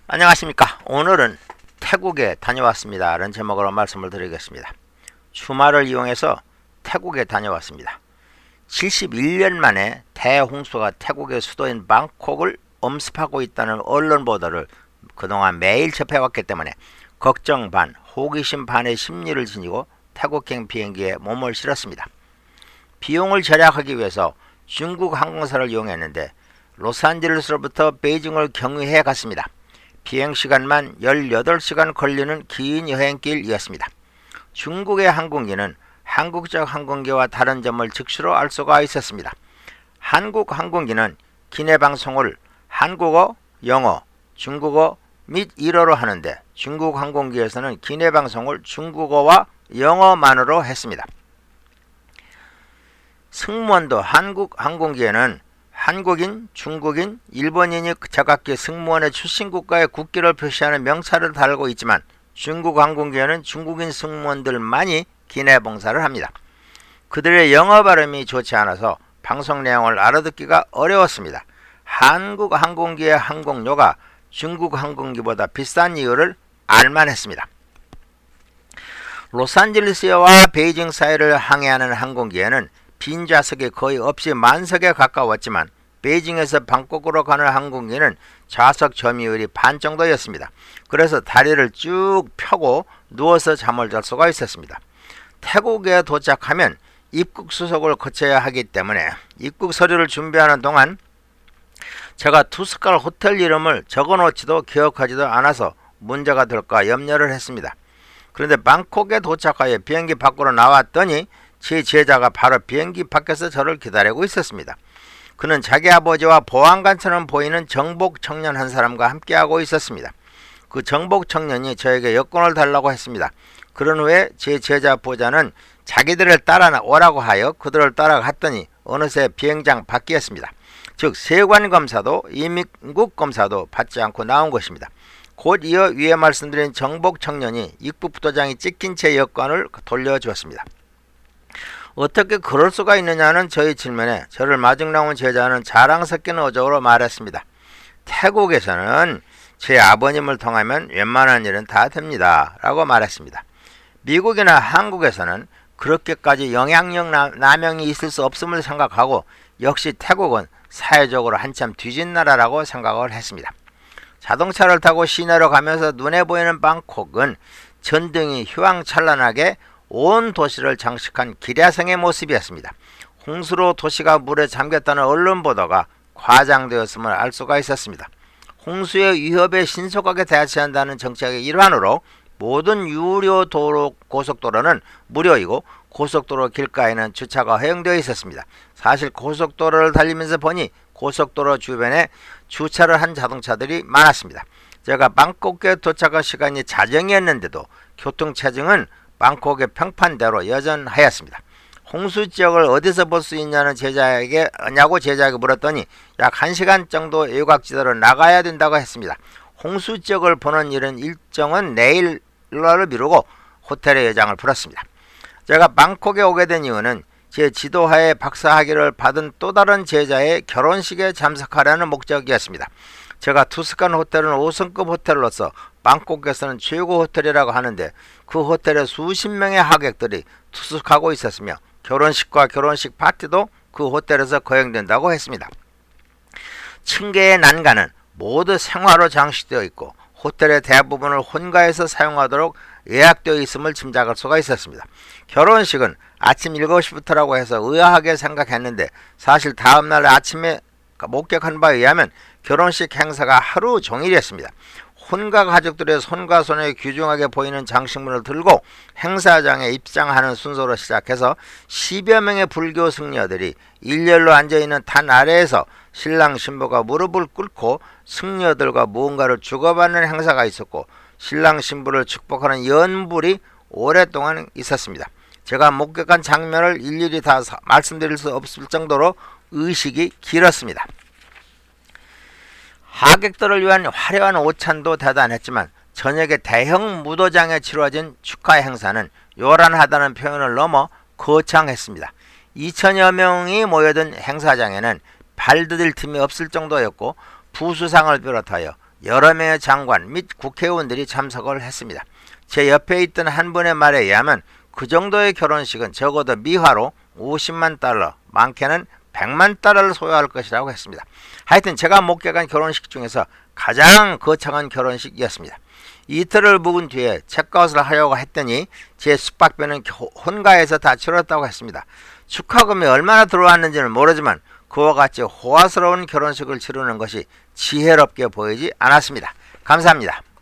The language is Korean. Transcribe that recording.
안녕하십니까. 오늘은 태국에 다녀왔습니다 라는 제목으로 말씀을 드리겠습니다. 주말을 이용해서 태국에 다녀왔습니다. 71년 만에 대홍수가 태국의 수도인 방콕을 엄습하고 있다는 언론 보도를 그동안 매일 접해왔기 때문에 걱정 반, 호기심 반의 심리를 지니고 태국행 비행기에 몸을 실었습니다. 비용을 절약하기 위해서 중국 항공사를 이용했는데 로스앤젤레스로부터 베이징을 경유해 갔습니다. 비행시간만 18시간 걸리는 긴 여행길이었습니다. 중국의 항공기는 한국적 항공기와 다른 점을 즉시로 알 수가 있었습니다. 한국 항공기는 기내 방송을 한국어, 영어, 중국어 및 일어로 하는데 중국 항공기에서는 기내 방송을 중국어와 영어만으로 했습니다. 승무원도 한국 항공기에는 한국인, 중국인, 일본인이 제각기 승무원의 출신 국가의 국기를 표시하는 명찰을 달고 있지만 중국 항공기에는 중국인 승무원들만이 기내 봉사를 합니다. 그들의 영어 발음이 좋지 않아서 방송 내용을 알아듣기가 어려웠습니다. 한국 항공기의 항공료가 중국 항공기보다 비싼 이유를 알만했습니다. 로스앤젤레스와 베이징 사이를 항해하는 항공기에는 빈 좌석이 거의 없이 만석에 가까웠지만 베이징에서 방콕으로 가는 항공기는 좌석 점유율이 반 정도였습니다. 그래서 다리를 쭉 펴고 누워서 잠을 잘 수가 있었습니다. 태국에 도착하면 입국 수속을 거쳐야 하기 때문에 입국 서류를 준비하는 동안 제가 투스칼 호텔 이름을 적어놓지도 기억하지도 않아서 문제가 될까 염려를 했습니다. 그런데 방콕에 도착하여 비행기 밖으로 나왔더니 제 제자가 바로 비행기 밖에서 저를 기다리고 있었습니다. 그는 자기 아버지와 보안관처럼 보이는 정복 청년 한 사람과 함께하고 있었습니다. 그 정복 청년이 저에게 여권을 달라고 했습니다. 그런 후에 제 제자 보좌는 자기들을 따라 오라고 하여 그들을 따라갔더니 어느새 비행장 밖이었습니다. 즉 세관검사도 이민국검사도 받지 않고 나온 것입니다. 곧 이어 위에 말씀드린 정복 청년이 입국부도장이 찍힌 제 여권을 돌려주었습니다. 어떻게 그럴 수가 있느냐는 저희 질문에 저를 마중 나온 제자는 자랑 섞인 어조로 말했습니다. 태국에서는 제 아버님을 통하면 웬만한 일은 다 됩니다 라고 말했습니다. 미국이나 한국에서는 그렇게까지 영향력 남용이 있을 수 없음을 생각하고 역시 태국은 사회적으로 한참 뒤진 나라라고 생각을 했습니다. 자동차를 타고 시내로 가면서 눈에 보이는 방콕은 전등이 휘황찬란하게 온 도시를 장식한 기랴성의 모습이었습니다. 홍수로 도시가 물에 잠겼다는 언론 보도가 과장되었음을 알 수가 있었습니다. 홍수의 위협에 신속하게 대처한다는 정책의 일환으로 모든 유료 도로 고속도로는 무료이고 고속도로 길가에는 주차가 허용되어 있었습니다. 사실 고속도로를 달리면서 보니 고속도로 주변에 주차를 한 자동차들이 많았습니다. 제가 방콕에 도착할 시간이 자정이었는데도 교통체증은 방콕의 평판대로 여전하였습니다. 홍수 지역을 어디서 볼 수 있냐고 제자에게 물었더니 약 1시간 정도 외곽지대로 나가야 된다고 했습니다. 홍수 지역을 보는 일정은 내일로 미루고 호텔에 여장을 풀었습니다. 제가 방콕에 오게 된 이유는 제 지도하에 박사학위를 받은 또 다른 제자의 결혼식에 참석하려는 목적이었습니다. 제가 투스칸 호텔은 5성급 호텔로서 방콕에서는 최고 호텔이라고 하는데 그 호텔에 수십 명의 하객들이 투숙하고 있었으며 결혼식과 결혼식 파티도 그 호텔에서 거행된다고 했습니다. 층계의 난간은 모두 생화로 장식되어 있고 호텔의 대부분을 혼가에서 사용하도록 예약되어 있음을 짐작할 수가 있었습니다. 결혼식은 아침 7시부터라고 해서 의아하게 생각했는데 사실 다음날 아침에 목격한 바에 의하면 결혼식 행사가 하루 종일이었습니다. 혼가 가족들의 손과 손에 귀중하게 보이는 장식물을 들고 행사장에 입장하는 순서로 시작해서 10여 명의 불교 승려들이 일렬로 앉아있는 탄 아래에서 신랑 신부가 무릎을 꿇고 승려들과 무언가를 주고받는 행사가 있었고 신랑 신부를 축복하는 연불이 오랫동안 있었습니다. 제가 목격한 장면을 일일이 다 말씀드릴 수 없을 정도로 의식이 길었습니다. 하객들을 위한 화려한 오찬도 대단했지만 저녁에 대형 무도장에 치러진 축하 행사는 요란하다는 표현을 넘어 거창했습니다. 2천여 명이 모여든 행사장에는 발 디딜 틈이 없을 정도였고 부수상을 비롯하여 여러 명의 장관 및 국회의원들이 참석을 했습니다. 제 옆에 있던 한 분의 말에 의하면 그 정도의 결혼식은 적어도 미화로 50만 달러, 많게는 100만 달러를 소요할 것이라고 했습니다. 하여튼 제가 목격한 결혼식 중에서 가장 거창한 결혼식이었습니다. 이틀을 묵은 뒤에 체크아웃을 하려고 했더니 제 숙박비는 혼가에서 다 치렀다고 했습니다. 축하금이 얼마나 들어왔는지는 모르지만 그와 같이 호화스러운 결혼식을 치르는 것이 지혜롭게 보이지 않았습니다. 감사합니다.